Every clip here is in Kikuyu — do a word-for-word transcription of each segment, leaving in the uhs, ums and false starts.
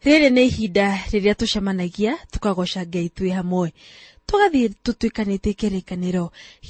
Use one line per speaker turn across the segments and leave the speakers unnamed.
Rĩrĩ nĩ ihinda rĩrĩa tũcemanagia tukagoca Ngai twĩ hamwe, tugathiĩ tũtuĩkanĩtie kĩrĩkanĩro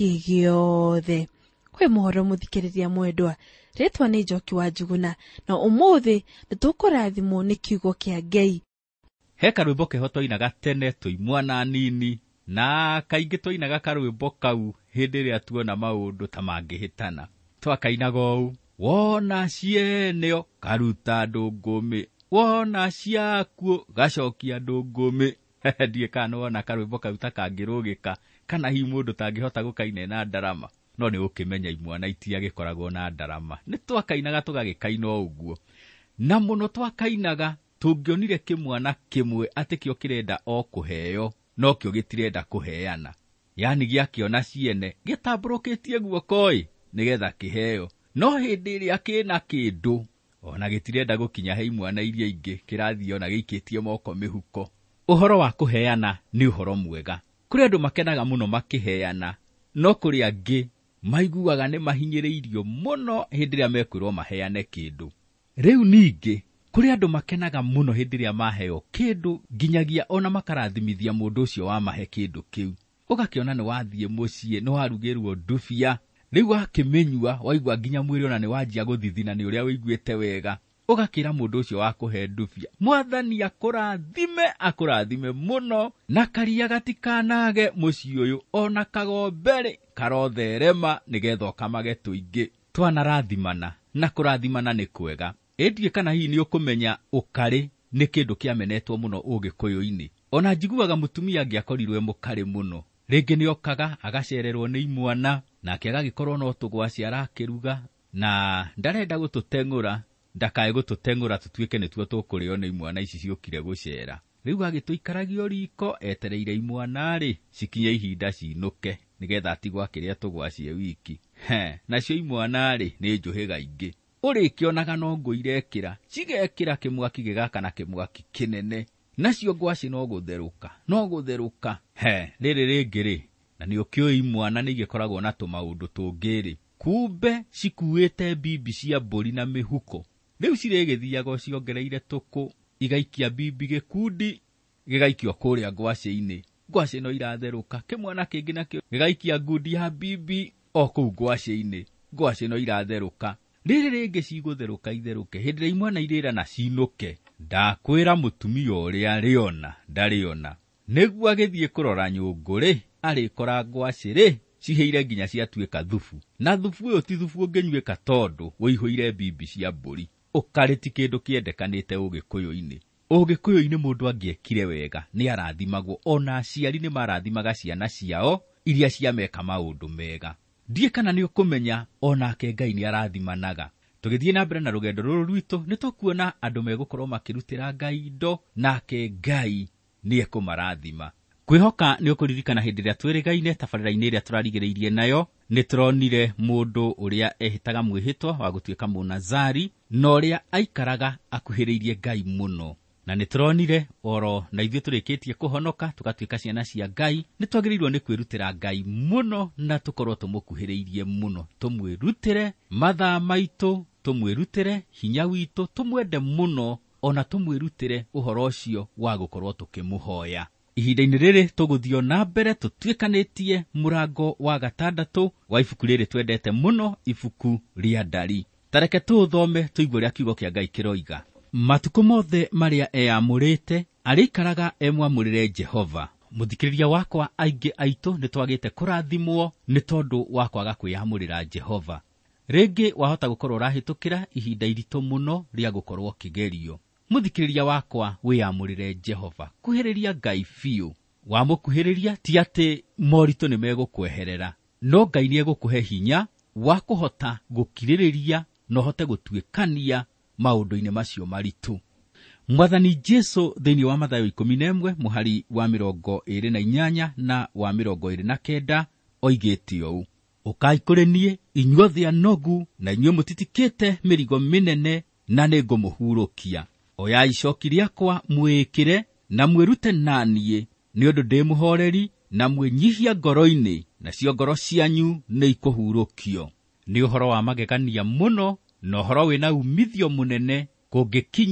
gĩothe. Kwĩ mohoro mũthikĩrĩria mwendwa, rĩtwa nĩ Njoki wa Njuguna, na ũmũthĩ nĩtũkũrathimwo nĩ kiugo kĩa Ngai.
He karwĩmbo keho twainaga tene twĩ mwana nini, na kaingĩ twainaga karwĩmbo kau hĩndĩ ĩrĩa tuona maũndũ ta mangĩhĩtana. Twakainaga ũũ: wona cieneo karuta ndũngũmĩ, wona ciakuo gacokia ndũngũmĩ. Ndiĩ kana wona karwĩmbo kau ta kangĩrũgĩka, kana hi mũndũ tangĩhota gũkaina na ndarama. No nĩ ũkĩmenya imwana itiagĩkoragwo na ndarama. Nĩ twakainaga tũgagĩkaina ũguo, na mũno twakainaga tũngĩonire kĩmwana kĩmwe atĩ kĩo kĩrenda o kũheo, no kĩo gĩtirenda kũheana. Yani gĩakĩona ciene gĩtambũrũkĩtie guoko-ĩ nĩgetha kĩheo, no hĩndĩ ĩrĩa kĩna kĩndũ ona gĩtirenda gũkinya he imwana iria ingĩ, kĩrathiĩ ona gĩikĩtie moko mĩhuko. Ũhoro wa kũheana nĩ ũhoro mwega. Kũrĩ andũ makenaga mũno makĩheana, no kũrĩ angĩ maiguaga nĩ mahinyĩrĩirio mũno hĩndĩ ĩrĩa mekwĩrwo maheane kĩndũ. Rĩu ningĩ kũrĩ andũ makenaga mũno hĩndĩ ĩrĩa maheo kĩndũ, nginyagia ona makarathimithia mũndũ ũcio wamahe kĩndũ kĩu. Ũgakĩona nĩ wathiĩ mũciĩ, nĩ warugĩrwo ndubia, rĩu wakĩmenyua waigua nginya mwĩrĩ ona nĩ wanjia gũthithina nĩ ũrĩa wĩiguĩte wega. Ũgakĩra mũndũ ũcio wakũhe ndubia, Mwathani akũrathime, akũrathime mũno, na karia gatikanage mũciĩ ũyũ, ona kagombere karotherema nĩgetha ũkamage tũingĩ. Twanarathimana, na kũrathimana nĩ kwega. Ĩndiĩ kana hihi nĩ ũkũmenya ũkarĩ nĩ kĩndũ kĩamenetwo mũno Ũgĩkũyũ-inĩ. Ona njiguaga mũtumia angĩakorirwe mũkarĩ mũno, rĩngĩ nĩ okaga agacererwo nĩ imwana, nake agagĩkorwo no tũgwaci arakĩruga, na ndarenda gũtũteng'ũra, ndakae gũtũteng'ũra tũtuĩke nĩtuo tũkũrĩo nĩ imwana ici ciũkire gũcera. Rĩu agĩtũikaragio riko etereire imwana-rĩ cikinye ihinda cinũke, nĩgetha atigwo akĩrĩa tũgwaci e wiki. He, nacio imwana-rĩ nĩ njũhĩga ingĩ. Ũrĩkĩonaga no ngũ irekĩra, cigekĩra kĩmwaki gĩgakana kĩmwaki kĩnene, nacio ngwaci no gũtherũka, no gũtherũka. He, rĩrĩ rĩngĩ-rĩ, na nĩ ũkĩũĩ imwana nĩ igĩkoragwo na tũmaũndũ tũngĩ-rĩ, kumbe cikuĩte bibi cia mbũri na mĩhuko. Rĩu cirĩgĩthiaga ciongereire tũkũ, igaikia bibi gĩkundi, gĩgaikio kũrĩa ngwaci-inĩ. Ngwaci no iratherũka, kĩmwana kĩngĩ nakĩo gĩgaikia ngundi ya bibi o kũu ngwaci-inĩ. Ngwaci no iratherũka. Rĩrĩ rĩngĩ cigũtherũka itherũke, hĩndĩ ĩrĩa imwana irĩra na cinũke, ndakwĩra mũtumia ũrĩa rĩona ndarĩona. Nĩguo agĩthiĩ kũrora nyũngũ-rĩ, arĩkora ngwaci-rĩ cihĩire nginya ciatuĩka thubu. Na thubu ũyũ ti thubu ũngĩnyuĩka tondũ wĩihũire bibi cia mbũri. Ũkarĩ ti kĩndũ kĩendekanĩte Ũgĩkũyũ-inĩ. Ũgĩkũyũ-inĩ mũndũ angĩekire wega nĩ arathimagwo, ona aciari nĩ marathimaga ciana ciao iria ciameka maũndũ mega. Ndiĩ kana nĩ ũkũmenya onake Ngai nĩ arathimanaga. Tũgĩthiĩ na mbere na rũgendo rũrũ rwitũ nĩ tũkuona andũ megũkorwo makĩrutĩra Ngai indo, nake Ngai nĩ ekũmarathima. Kwĩhoka nĩ ũkũririkana hĩndĩ ĩrĩa twĩrĩgaine tabarĩra-inĩ ĩrĩa tũrarigĩrĩirie nayo, nĩ tũronire mũndũ ũrĩa ehĩtaga mwĩhĩtwa wa gũtuĩka Mũnazari, na ũrĩa aikaraga akuhĩrĩirie Ngai mũno. Na nĩ tũronire oro na ithuĩ tũrĩkĩtie kũhonoka tũgatuĩka ciana cia Ngai, nĩ twagĩrĩirwo nĩ kwĩrutĩra Ngai mũno na tũkorwo tũmũkuhĩrĩirie mũno. Tũmwĩrutĩre mathaa maitũ, tũmwĩrutĩre hinya witũ, tũmwende mũno, ona tũmwĩrutĩre ũhoro ũcio wa gũkorwo tũkĩmũhoya. Ihinda-inĩ rĩrĩ tũgũthio na mbere tũtuĩkanĩtie mũrango wa gatandatũ wa ibuku rĩrĩ twendete mũno, ibuku rĩa Ndari. Tareke tũthome tũigue ũrĩa kiugo kĩa Ngai kĩroiga. Matukũ mothe marĩa eyamũrĩte arĩikaraga emwamũrĩre Jehova. Mũthikĩrĩria wakwa, aingĩ aitũ nĩ twagĩte kũrathimwo nĩ tondũ wa kwaga kwĩyamũrĩra Jehova. Rĩngĩ wahota gũkorwo ũrahĩtũkĩra ihinda iritũ mũno rĩa gũkorwo kĩgerio. Mũthikĩrĩria wakwa, wĩyamũrĩre Jehova, kuhĩrĩria Ngai biũ. Wamũkuhĩrĩria ti atĩ moritũ nĩ megũkweherera, no Ngai nĩ egũkũhe hinya wa kũhota gũkirĩrĩria na ũhote gũtuĩkania maũndũ-inĩ macio maritũ. Mwathani Jesũ thĩinĩ wa Mathayo ikũmi na ĩmwe mũhari wa mĩrongo ĩrĩ na inyanya na wa mĩrongo ĩrĩ na kenda oigĩte ũũ: ũkai kũrĩ niĩ inyuothe anogu na inyuĩ mũtitikĩte mĩrigo mĩnene, na nĩ ngũmũhurũkia. Oyai icoki rĩakwa mwĩkĩre na mwĩrute naniĩ, nĩ ũndũ ndĩ mũhoreri na mwĩnyihia ngoro-inĩ, nacio ngoro cianyu nĩ ikũhurũkio. Nĩ ũhoro wa magegania mũno na ũhoro wĩna umithio mũnene kũngĩkinya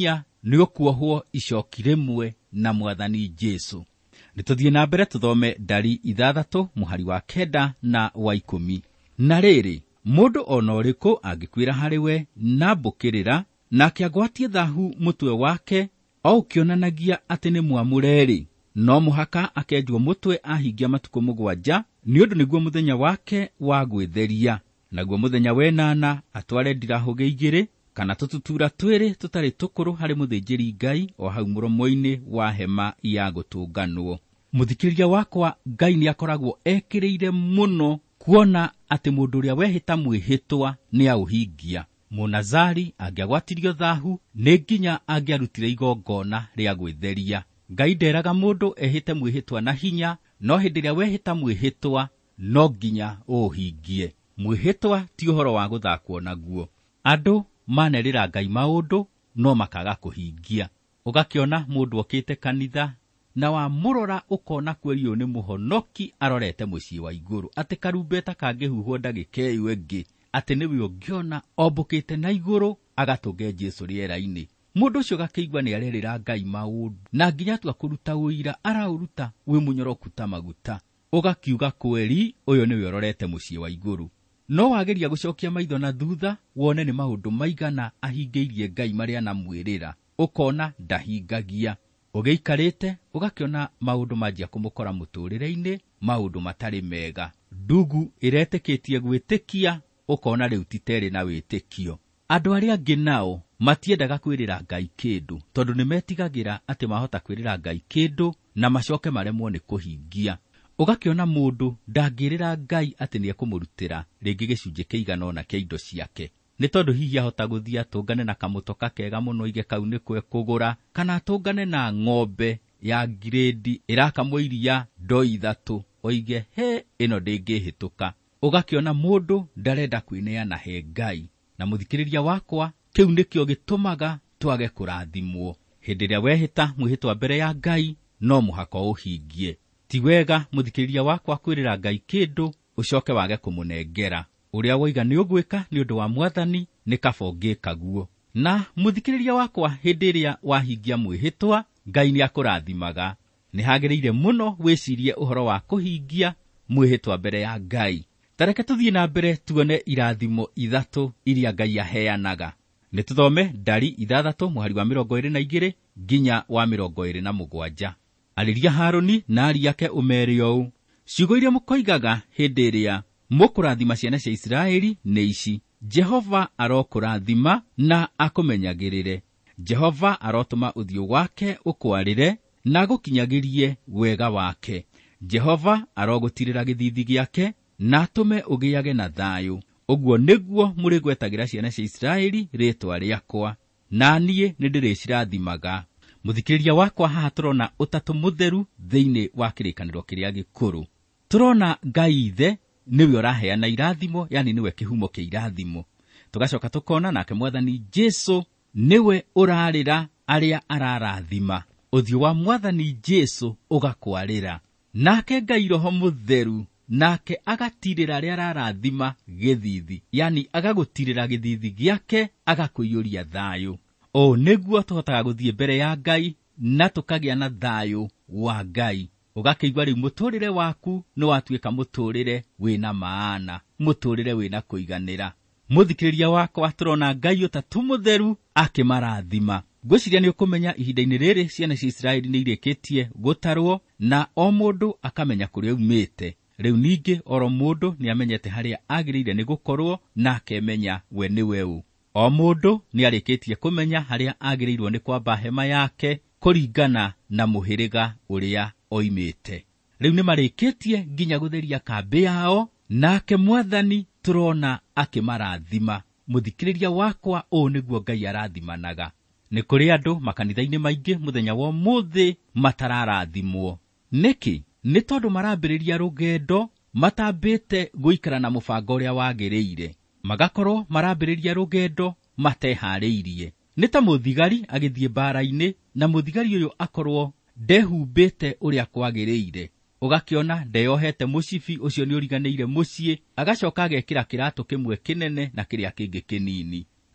nĩ ũkuohwo icoki rĩmwe na Mwathani Jesu. Nĩtũthiĩ na mbere tũthome Ndari ithathatũ mũhari wa kenda na wa ikũmi. Na rĩrĩ, mũndũ ona ũrĩkũ angĩkwĩra harĩ we na mbũkĩrĩra, nake agwatie thaahu mũtwe wake, o ũkĩonanagia atĩ nĩ mwamũre-rĩ, no mũhaka akenjwo mũtwe ahingia matukũ mũgwanja, nĩ ũndũ nĩguo mũthenya wake wa gwĩtheria. Naguo mũthenya wenana atware ndirahũgĩ igĩrĩ kana tũtutura twĩrĩ tũtarĩ tũkũrũ harĩ mũthĩnjĩri Ngai o hau mũromo-inĩ wa hema ya gũtũnganwo. Mũthikĩrĩria wakwa, Ngai nĩ akoragwo ekĩrĩire mũno kuona atĩ mũndũ ũrĩa wehĩta mwĩhĩtwa nĩ aũhingia. Mũnazari angĩagwatirio thaahu nĩ nginya angĩarutire igongona rĩa gwĩtheria. Ngai nderaga mũndũ ehĩte mwĩhĩtwa na hinya, no hĩndĩ ĩrĩa wehĩta mwĩhĩtwa no nginya ũũhingie. Mwĩhĩtwa ti ũhoro wa gũthakwo naguo. Andũ manerĩra Ngai maũndũ no makaga kũhingia. Ũgakĩona mũndũ okĩte kanitha na wa mũrora ũkona kweri ũyũ nĩ mũhonoki arorete mũciĩ wa igũrũ, atĩ karumbeta kangĩhuhwo ndagĩka ĩyo ĩngĩ, atĩ nĩwe ũngĩona ombũkĩte na igũrũ agatũnge Jesu rĩera-inĩ. Mũndũ ũcio gakĩigua nĩ arerĩra Ngai maũndũ, na nginya atua kũruta ũira araũruta wĩ mũnyoroku ta maguta. Ũgakiuga kweri ũyũ nĩwe ũrorete mũciĩ wa igũrũ. No wageria gũcokia maitho na thutha wone nĩ maũndũ maigana ahingĩirie Ngai marĩa anamwĩrĩra, ũkona ndahingagia. Ũgĩikarĩte ũgakĩona maũndũ manjia kũmũkora mũtũrĩre-inĩ, maũndũ matarĩ mega. Ndugu ĩretĩkĩtie gwĩtĩkia, ũkona rĩu titerĩ na wĩtĩkio. Andũ arĩa angĩ nao matiendaga kwĩrĩra Ngai kĩndũ, tondũ nĩ metigagĩra atĩ mahota kwĩrĩra Ngai kĩndũ na macoke maremwo nĩ kũhingia. Ũgakĩona mũndũ ndangĩrĩra Ngai atĩ nĩ ekũmũrutĩra rĩngĩ gĩcunjĩ kĩigana ona kĩa indo ciake, nĩ tondũ hihi ahota gũthiĩ atũngane na kamũtoka kega mũno ige kau nĩkwe kũgũra, kana atũngane na ng'ombe ya ngirĩndi ĩrakamwo iria ndoo ithatũ, oige he ĩno ndĩngĩhĩtũka. Ũgakĩona mũndũ ndarenda kwĩneana he Ngai. Na mũthikĩrĩria wakwa, kĩu nĩkĩo gĩtũmaga twage kũrathimwo. Hĩndĩ ĩrĩa wehĩta mwĩhĩtwa mbere ya Ngai no mũhaka ũhingie. Ti wega mũthikĩrĩria wakwa kwĩrĩra Ngai kĩndũ ũcoke wage kũmũnengera. Ũrĩa woiga nĩ ũgwĩka nĩ ũndũ wa Mwathani nĩ kaba ũngĩkaguo. Na mũthikĩrĩria wakwa, hĩndĩ ĩrĩa wahingia mwĩhĩtwa, Ngai nĩ akũrathimaga. Nĩ hagĩrĩire mũno wĩcirie ũhoro wa kũhingia mwĩhĩtwa mbere ya Ngai. Tareke tũthiĩ na mbere tuone irathimo ithatũ iria Ngai aheanaga. Nĩ tũthome Ndari ithathatũ mũhari wa mĩrongo ĩrĩ na igĩrĩ nginya wa mĩrongo ĩrĩ na mũgwanja. Arĩria Harũni na ariũ ake ũmeere ũũ: ciugo iria mũkoigaga hĩndĩ ĩrĩa mũkũrathima ciana cia Isiraeli nĩ ici: Jehova arokũrathima na akũmenyagĩrĩre. Jehova arotũma ũthiũ wake ũkwarĩre na gũkinyagĩrie wega wake. Jehova arogũtirĩra gĩthithi gĩake na atũme ũgĩage na thayũ. Ũguo nĩguo mũrĩgwetagĩra ciana cia Isiraeli rĩĩtwa rĩakwa, na niĩ nĩndĩrĩcirathimaga. Mũthikĩrĩria wakwa, haha tũrona ũtatũ mũtheru thĩinĩ wa kĩrĩkanĩro kĩrĩa gĩkũrũ. Tũrona Ngai Ithe nĩwe ũraheana irathimo, yani nĩwe kĩhumo kĩa irathimo. Tũgacoka tũkona nake Mwathani Jesu nĩwe ũrarĩra arĩa ararathima. Ũthiũ wa Mwathani Jesu ũgakwarĩra. Nake Ngai Roho Mũtheru nake agatirĩra arĩa ararathima gĩthithi, yani agagũtirĩra gĩthithi gĩake, agakũiyũria thayũ. O nĩguo tũhotaga gũthiĩ mbere ya Ngai na tũkagĩa na thayũ wa Ngai. Ũgakĩigua rĩu mũtũrĩre waku nĩ watuĩka mũtũrĩre wĩna maana, mũtũrĩre wĩna kũiganĩra. Mũthikĩrĩria wakwa, tũrona Ngai ũtatũ mũtheru akĩmarathima. Ngwĩciria nĩ ũkũmenya ihinda-inĩ rĩrĩ ciana cia Isiraeli nĩ irĩkĩtie gũtarwo na o mũndũ akamenya kũrĩa umĩte. Rĩu ningĩ oro mũndũ nĩ amenyete harĩa agĩrĩire nĩ gũkorwo na akemenya we nĩwe ũ. O mũndũ nĩ arĩkĩtie kũmenya harĩa agĩrĩirwo nĩ kwamba hema yake kũringana na mũhĩrĩga ũrĩa oimĩte. Rĩu nĩ marĩkĩtie nginya gũtheria kambĩ yao, nake Mwathani tũrona akĩmarathima. Mũthikĩrĩria wakwa, ũũ nĩguo Ngai arathimanaga. Nĩ kũrĩ andũ makanitha-inĩ maingĩ mũthenya wa ũmũthĩ matararathimwo. Nĩkĩ? Nĩ tondũ marambĩrĩria rũgendo matambĩte gũikara na mũbango ũrĩa wagĩrĩire. Magakorwo marambĩrĩria rũgendo mateharĩirie. Nĩ ta mũthigari agĩthiĩ mbara-inĩ na mũthigari ũyũ akorwo ndehumbĩte ũrĩa kwagĩrĩire. Ũgakĩona ndeyohete mũcibi ũcio nĩ ũriganĩire mũciĩ, agacoka agekĩra kĩratũ kĩmwe kĩnene na kĩrĩa kĩngĩ kĩnini.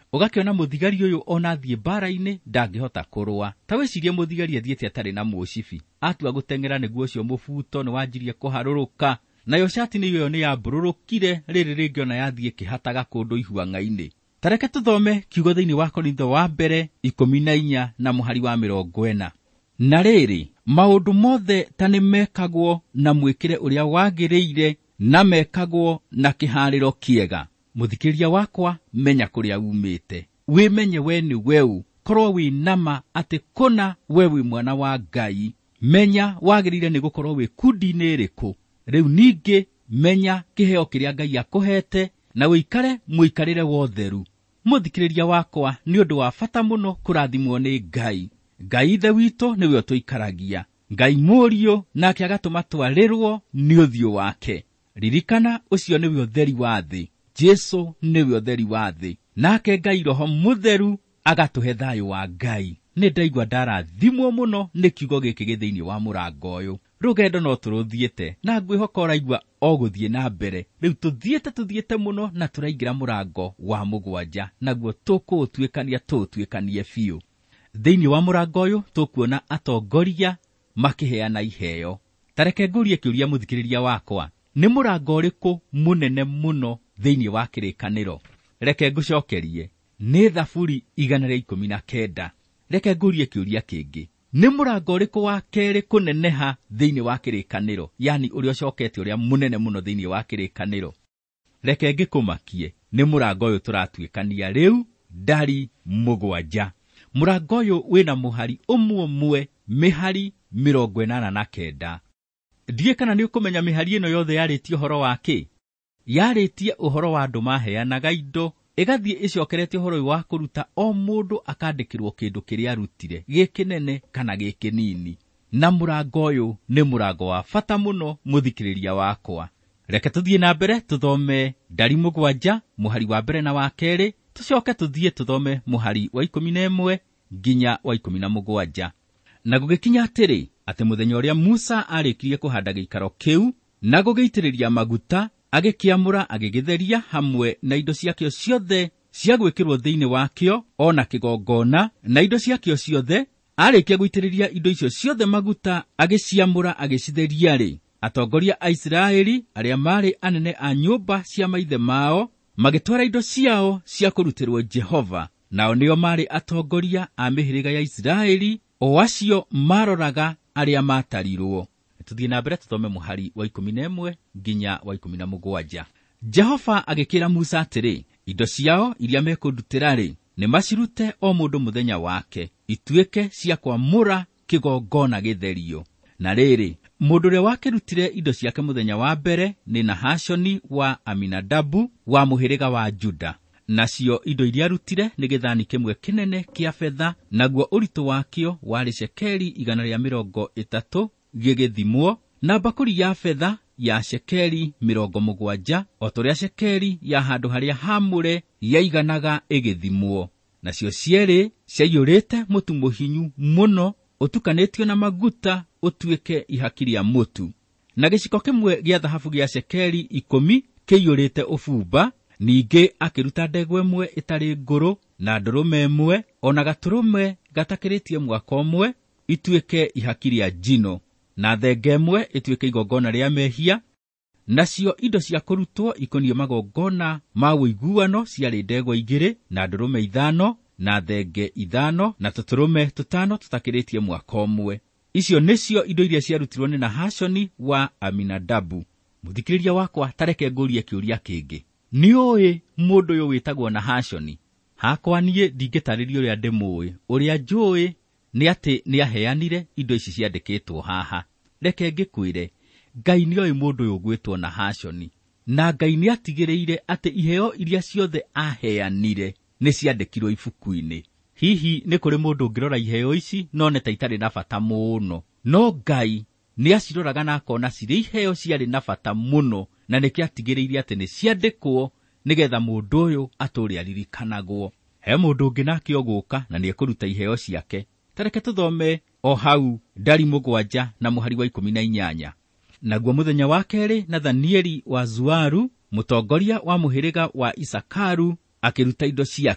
Ugakiona muthigari uyu ona thie mbara-ini ndangihota kurua. Ta wicirie muthigari athiete atari na mucibi, atua gutengera niguo ucio mubuto ni wanjirie kuharuruka, nayo shati ni yo ni yabururukire riri ringi ona yathie kihataga kundu ihuanga-ini. Tareke tuthome kiugo thiini wa Korintho wa mbere ikumi na inya na muhari wa mirongo ina. Na riri maundu mothe ta ni mekagwo na mwikire uria wagiriire na mekagwo na kihariro kiega. Muthikiriria wakwa, menya kuria umite, wimenye we ni weu, korwo wi nama ati kuna we wi mwana wa Ngai. Menya wagiriire ni gukorwo wi kundi-ini iriku. Riu ningi menya kiheo kiria Ngai akuhete na wikare muikarire wotheru. Muthikiriria wakwa, ni undu wa bata muno kurathimwo ni Ngai. Ngai ithe witu niwe tuikaragia. Ngai Mũriũ nake agatuma twarirwo ni uthio wake. Ririkana ucio niwe utheri wa thi. Jesu niwe utheri wa thi. Nake Ngai Roho Mutheru agatuhe thayo wa Ngai. Ni ndaigua ndarathimwo muno ni kiugo giki githiini wa murango uyu. Rugendo no turuthiete na ngwihoka uraigua o guthie na mbere. Riu tuthiete tuthiete muno na turaingira murango wa mugwanja, naguo tukutuikania tutuikanie biu. Thiini wa murango uyu tukuona atongoria makiheana iheo. Tareke ngurie kiuria muthikiriria wakwa, ni murango uriku munene muno thiini wa kirikaniro? Reke ngucokerie, ni Thaburi igana ria ikumi na kenda. Reke ngurie kiuria kingi, ni murango uriku wa keri kuneneha thiini wa kirikaniro, yani uria ucokete uria munene muno thiini wa kirikaniro? Reke ngikumakie, ni murango uyu turatuikania riu, ndari mugwanja. Murango uyu wina muhari umwe umwe, mihari mirongo inana na kenda. Ndie kana ni ukumenya mihari ino yothe yaritie uhoro wake? Yaritie uhoro wa andu maheanaga indo, igathie icokerete uhoro wa kuruta o mundu akandikirwo kindu kiria arutire, gikinene kana gikinini. Na murango uyu ni murango wa bata muno muthikiriria wakwa. Reke tuthie na mbere tuthome ndari mugwanja muhari wa mbere na wa keri, tucoke tuthie tuthome muhari wa ikumi na imwe nginya wa ikumi na mugwanja. Na gugikinya atiri ati muthenya uria Musa arikirie kuhanda giikaro kiu na gugiitiriria maguta, agikiamura agigitheria hamwe na indo ciakio ciothe cia gwikirwo thiini wakio, ona kigongona na indo ciakio ciothe. Arikia guitiriria indo icio ciothe maguta, agiciamura agicitheria ri, atongoria a Israeli aria mari anene a nyumba cia maithe mao magitwara indo ciao cia kurutirwo Jehova. Nao nio mari atongoria a mihiriga ya Israeli, o acio maroraga aria matarirwo. Tuthie na mbere tuthome muhari wa ikumi na imwe nginya wa ikumi na mugwanja. Jehova agikira Musa atiri, indo ciao iria mekundutira ri ni macirute o mundu muthenya wake, ituike cia kwamura kigongona githerio. Na riri mundu ria wakirutire indo ciake muthenya wa mbere ni Nahashoni wa Aminadabu wa muhiriga wa Juda. Nacio indo iria arutire ni githani kimwe kinene kia fedha, naguo uritu wakio wari shekeli igana ria mirongo itatu gigithimwo, na bakuri ya fedha ya shekeli mirongo mugwanja, o turia shekeli ya handu haria hamure yaiganaga igithimwo. Nacio cieri ciaiyurite mutu muhinyu muno, utukanitio na maguta utuike ihaki ria mutu. Na giciko kimwe gia thahabu gia shekeli ikumi kiiyurite ufumba. Ningi akiruta ndegwa imwe itari nguru na ndurume imwe, ona gaturume gatakiritie mwaka umwe ituike ihaki ria njino, na thenge imwe ituike igongona ria mehia. Nacio indo cia kurutwo ikonio magongona ma uiguano ciari ndegwa igiri na ndurume ithano na thenge ithano na tuturume tutano tutakiritie mwaka umwe. Icio nicio indo iria ciarutirwo ni Nahashoni wa Aminadabu. Muthikiriria wakwa, tareke ngurie kiuria kingi, ni oi mundu uyu witagwo Nahashoni? Hakwa nie ndingitaririo uria ndimui. Uria njui ni ati ni aheanire indo ici ciandikitwo haha. Reke ngikwire, Ngai ni oi mundu uyu gwitwo Nahashoni, na Ngai ni atigiriire ati iheo iria ciothe aheanire ni ciandikirwo ibuku-ini. Hihi ni kuri mundu ngirora iheo ici none ta itari na bata muno, no Ngai ni aciroraga na akona ciri iheo ciari na bata muno, na niki atigiriire ati ni ciandikwo nigetha mundu uyu aturi aririkanagwo. He mundu ungi nake oguka na ni ekuruta iheo ciake. Tareke tuthome o hau ndari mugwanja na muhari wa ikumi na inyanya. Naguo muthenya wa keri, Nathanieli wa Zuaru, mutongoria wa muhiriga wa Isakaru, akiruta indo ciake.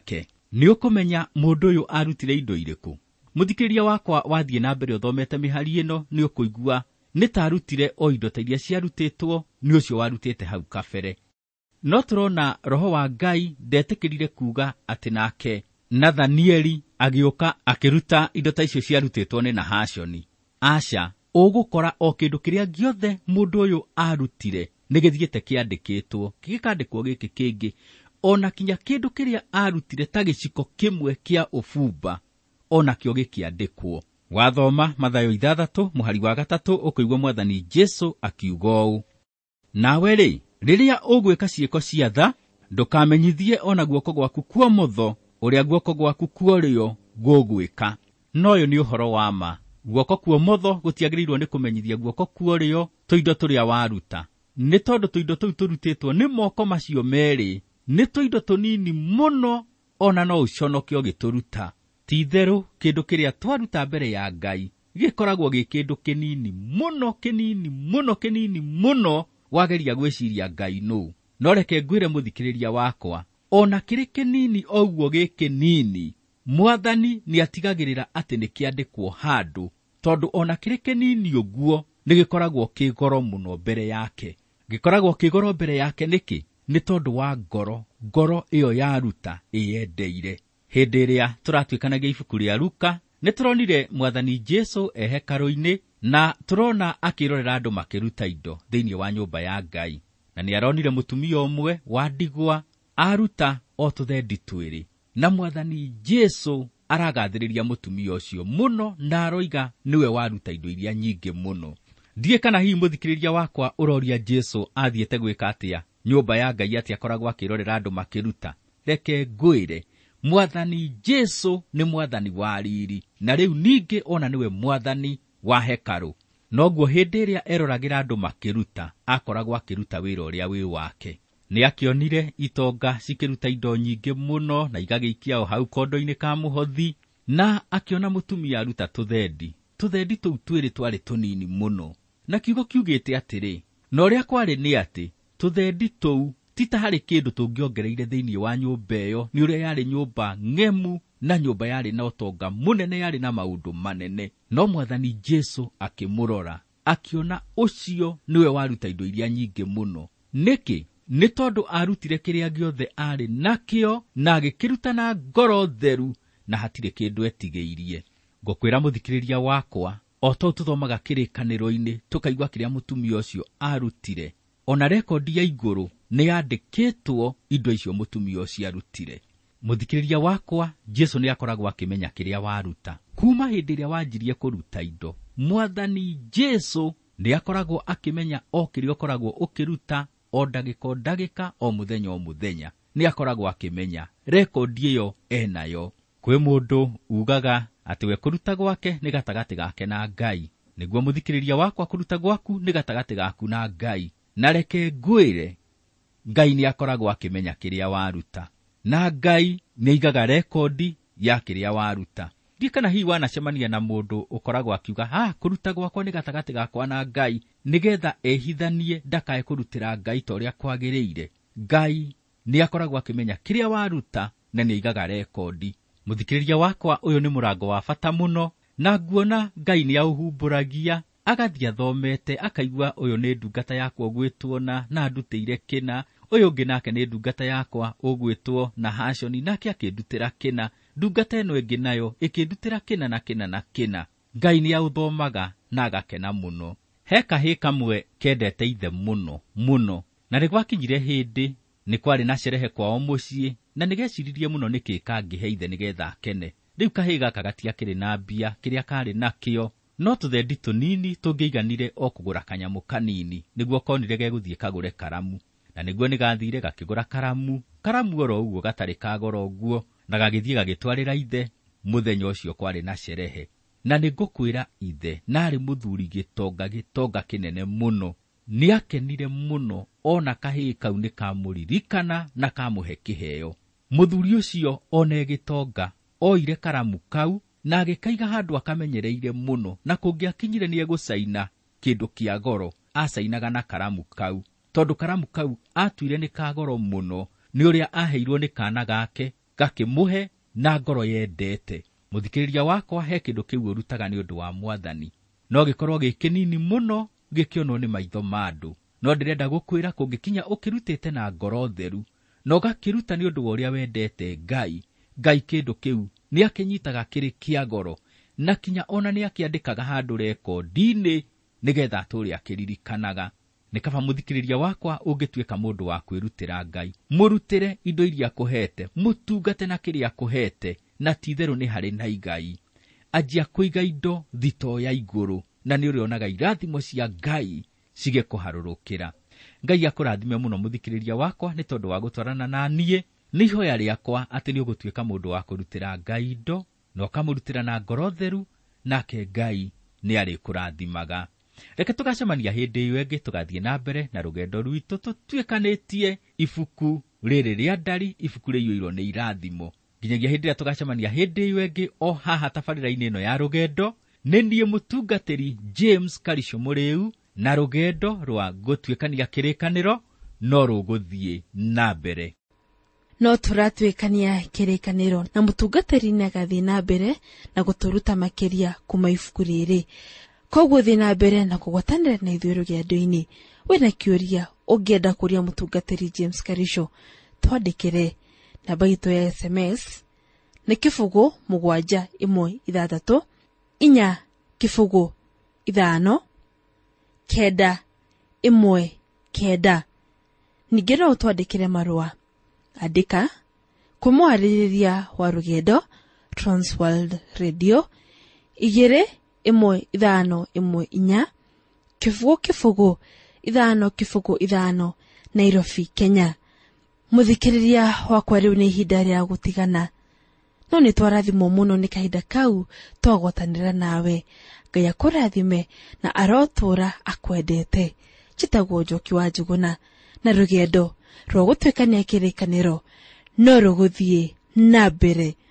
nĩ ũkũmenya mũndũ ũyũ arutire indo irĩkũ. Mũthikĩrĩria wakwa wathiĩ na mbere ũthomete mĩhari ĩno nĩ ũkũigua nĩ tarutire o indo ta iria ciarutĩtwo nĩ ũcio warutĩte hau kabere. No tũrona Roho wa Ngai ndetĩkĩrire kuuga atĩ nake Nathanieli agĩũka akĩruta indo ta icio ciarutĩtwo nĩ Nahashoni. Aca, ũgũkora o kĩndũ kĩrĩa gĩothe mũndũ ũyũ arutire nĩ gĩthiĩte kĩandĩkĩtwo, gĩkandĩkwo gĩkĩ kĩngĩ, ona kinya kĩndũ kĩrĩa arutire ta gĩciko kĩmwe kĩa ũbumba, ona kĩo gĩkĩandĩkwo. Wathoma Mathayo ithathatũ mũhari wa gatatũ ũkũigua Mwathani Jesũ akiuga ũũ: nawe rĩ, rĩrĩa ũgwĩka ciĩko cia tha, ndũkamenyithie ona guoko gwaku kwa ũmotho ũrĩa guoko gwaku kwa ũrĩo gũgwĩka. No ũyũ nĩ ũhoro wa ma. Guoko kwa ũmotho gũtiagĩrĩirwo nĩ kũmenyithia guoko kwa ũrĩo tũindo tũrĩa waruta, nĩ tondũ tũindo tũu tũrutĩtwo nĩ moko macio merĩ nĩ tũindo tũnini mũno, ona no ũconoke ũgĩtũruta. Ti-itherũ kĩndũ kĩrĩa twaruta mbere ya Ngai gĩkoragwo gĩ kĩndũ kĩnini mũno, kĩnini mũno, kĩnini mũno wageria gwĩciria Ngai nũ. No reke ngwĩre mũthikĩrĩria wakwa, ona kĩrĩ kĩnini o ũguo gĩ kĩnini, Mwathani nĩ atigagĩrĩra atĩ nĩ kĩandĩkwo handũ, tondũ ona kĩrĩ kĩnini ũguo nĩ gĩkoragwo kĩ goro mũno mbere yake. Gĩkoragwo kĩ goro mbere yake nĩkĩ? Nĩ tondũ wa ngoro, ngoro ĩyo yaruta ĩyendeire. Hĩndĩ ĩrĩa tũratuĩkanagia ibuku rĩa Luka, nĩ tũronire Mwathani Jesũ e hekarũ-inĩ, na tũrona akĩrorera andũ makĩruta indo thĩinĩ wa nyũmba ya Ngai. Na nĩ aronire mũtumia ũmwe wa ndigwa aruta o tũthendi twĩrĩ, na Mwathani Jesũ aragathĩrĩria mũtumia ũcio mũno, na aroiga nĩwe waruta indo iria nyingĩ mũno. Ndiĩ kana hihi mũthikĩrĩria wakwa ũroria Jesũ athiĩte gwĩka atĩa nyũmba ya Ngai atĩ akoragwo akĩrorera andũ makĩruta. Reke ngwĩre, Mwathani Jesũ nĩ Mwathani wa riri, na rĩu ningĩ ona nĩwe Mwathani wa hekarũ. Noguo hĩndĩ ĩrĩa eroragĩra andũ makĩruta, akoragwo akĩruta wĩra ũrĩa wĩ wake. Nĩ akĩonire itonga cikĩruta indo nyingĩ mũno na igagĩikia o hau kondo-inĩ ka mũhothi, na akĩona mũtumia aruta tũthendi. Tũthendi tũu twĩrĩ twarĩ tũnini mũno. Na kiugo kiugĩte atĩrĩ, na ũrĩa kwarĩ nĩ atĩ tũthendi tũu ti ta harĩ kĩndũ tũngĩongereire thĩinĩ wa nyũmba ĩyo, nĩ ũrĩa yarĩ nyũmba ng'emu, na nyũmba yarĩ na ũtonga mũnene, yarĩ na maũndũ manene. No Mwathani Jesũ akĩmũrora, akiona ũcio nĩwe waruta indo iria nyingĩ mũno. Nĩkĩ? Nĩ tondũ arutire kĩrĩa gĩothe arĩ nakĩo, na agĩkĩruta na ngoro theru, na hatirĩ kĩndũ etigĩirie. Ngũkwĩra mũthikĩrĩria wakwa, o to tũthomaga kĩrĩkanĩro-inĩ tũkaigua kĩrĩa mũtumia ũcio arutire, ona rekondi ya igũrũ nĩ yandĩkĩtwo indo icio mũtumia ũcio arutire. Mũthikĩrĩria wakwa, Jesũ nĩ akoragwo akĩmenya kĩrĩa waruta. Kuma hĩndĩ ĩrĩa wanjirie kũruta indo, Mwathani Jesũ nĩ akoragwo akĩmenya o kĩrĩa ũkoragwo ũkĩruta, o ndagĩka o ndagĩka, o mũthenya o mũthenya. Nĩ akoragwo akĩmenya rekondi ĩyo enayo. Kwĩ mũndũ ugaga atĩ we kũruta gwake nĩ gatagatĩ gake na Ngai. Nĩguo mũthikĩrĩria wakwa, kũruta gwaku nĩ gatagatĩ gaku na Ngai. Na reke ngwĩre, Ngai nĩ akoragwo akĩmenya kĩrĩa waruta, na Ngai nĩ aigaga rekondi ya kĩrĩa waruta. Ndiĩ kana hihi wanacemania na mũndũ ũkoragwo akiuga, ha, kũruta gwakwa nĩ gatagatĩ gakwa na Ngai, nĩgetha ehithanie ndakae kũrutĩra Ngai ta ũrĩa kwagĩrĩire. Ngai nĩ akoragwo akĩmenya kĩrĩa waruta, na nĩ aigaga rekondi. Mũthikĩrĩria wakwa, ũyũ nĩ mũrango wa bata mũno, na nguona Ngai nĩ aũhumbũragia, agathiĩ athomete, akaigua ũyũ nĩ ndungata yakwa ũgwĩtwo na na ndutĩire kĩna, ũyũ ũngĩ nake nĩ ndungata yakwa ũgwĩtwo Nahashoni, nake akĩndutĩra kĩna, ndungata ĩno ĩngĩ nayo ĩkĩndutĩra kĩna na kĩna na kĩna. Ngai nĩ aũthomaga na agakena mũno. He kahĩ kamwe kendete ithe mũno mũno, na nĩ gwakinyire hĩndĩ nĩ kwarĩ na sherehe kwao mũciĩ, na nĩgeciririe mũno nĩkĩ kangĩhe ithe nĩgetha akene. Rĩu kahĩ gaka gatiakĩrĩ na mbia, kĩrĩa karĩ nakĩo no tũthendi tũnini tũngĩiganire o kũgũra kanyamũ kanini, nĩguo konire gegũthiĩ kagũre karamu. Na nĩguo nĩ gathire gakĩgũra karamu, karamu oro ũguo gatarĩ kagoro ũguo, na gagĩthiĩ gagĩtwarĩra ithe. Mũthenya ũcio kwarĩ na sherehe, na nĩngũkwĩra ithe narĩ mũthuri gĩtonga, gĩtonga kĩnene mũno. Nĩ akenire mũno, ona kahĩ kau nĩ kamũririkana na kamũhe kĩheo. Mũthuri ũcio one gĩtonga oire karamu kau na agĩkaiga handũ akamenyereire mũno, na kũngĩakinyire nĩ egũcaina kĩndũ kĩa goro, acainaga na karamu kau, tondũ karamu kau atuire nĩ kagoro mũno, nĩ ũrĩa aheirwo nĩ kana gake, gakĩmũhe na ngoro yendete. Muthikiriria wakwa, he kindu kiu urutaga ni undu wa Mwathani, no gikorwo gikinini muno gikionwo ni maitho mandu. No ndirenda gukwira kungikinya ukirutite na ngoro theru, no gakiruta ni undu wa uria wendete Ngai. Ngai kindu kiu ni akinyitaga kiri kia goro, na kinya ona ni akiandikaga handu rekodi-ini nigetha aturi akiririkanaga. Ni kaba muthikiriria wakwa ungituika mundu wa kwirutira Ngai. Murutire indo iria akuhete, mutungate na kiria akuhete, na titheru ni hari na Ngai. Ajia kuiga indo thito ya iguru, na ni urionaga irathimo cia Ngai cigikuharurukira. Ngai akurathime muno muthikiriria wakwa ni tondu wa gutwarana na nie. Ni ihoya riakwa ati ni ugutuika mundu wa kurutira Ngai indo, no kamurutira na ngoro theru, nake Ngai ni ari kurathimaga. Reke tugacemania hindi iyo ingi tugathie na mbere na rugendo rwitu tutwikanitie ibuku riri ria ndari, ibuku riiyuirwo ni irathimo. Nginyagia hindi ria tugacemania hindi iyo ingi o haha tabarira-ini ino ya rugendo, ni nie mutungatiri James Karicio Muriu, na rugendo rwa gutwikania kirikaniro no ruguthie na mbere.
No turatwikania kirikaniro na mutungatiri ni agathie na mbere na guturuta makiria kuma ibuku riri. Koguo thie na mbere na kugwatanira na ithuĩ rugendo-ini. Wena kiuria ungienda kuria mutungatiri James Karicio, twandikire namba itu ya S M S ni kifugu mugwanja imwe ithathatu inya kifugu ithano kenda imwe kenda. Ningĩ no twandikire marua. Andika kumwarĩrĩria wa rugendo Transworld Radio igĩrĩ imwe ithano imwe inya kifugu kifugu ithano kifugu ithano Nairobi, Kenya. Muthikiriria wakwa riu ni ihinda ria gutigana, no ni twarathimo muno ni kahinda kau twagwatanira nawe. Ngai akurathime na arotura akwendete. Chitagwo Njoki wa Njuguna, na rugendo rwa gutwikania kirikaniro no ruguthie na mbere.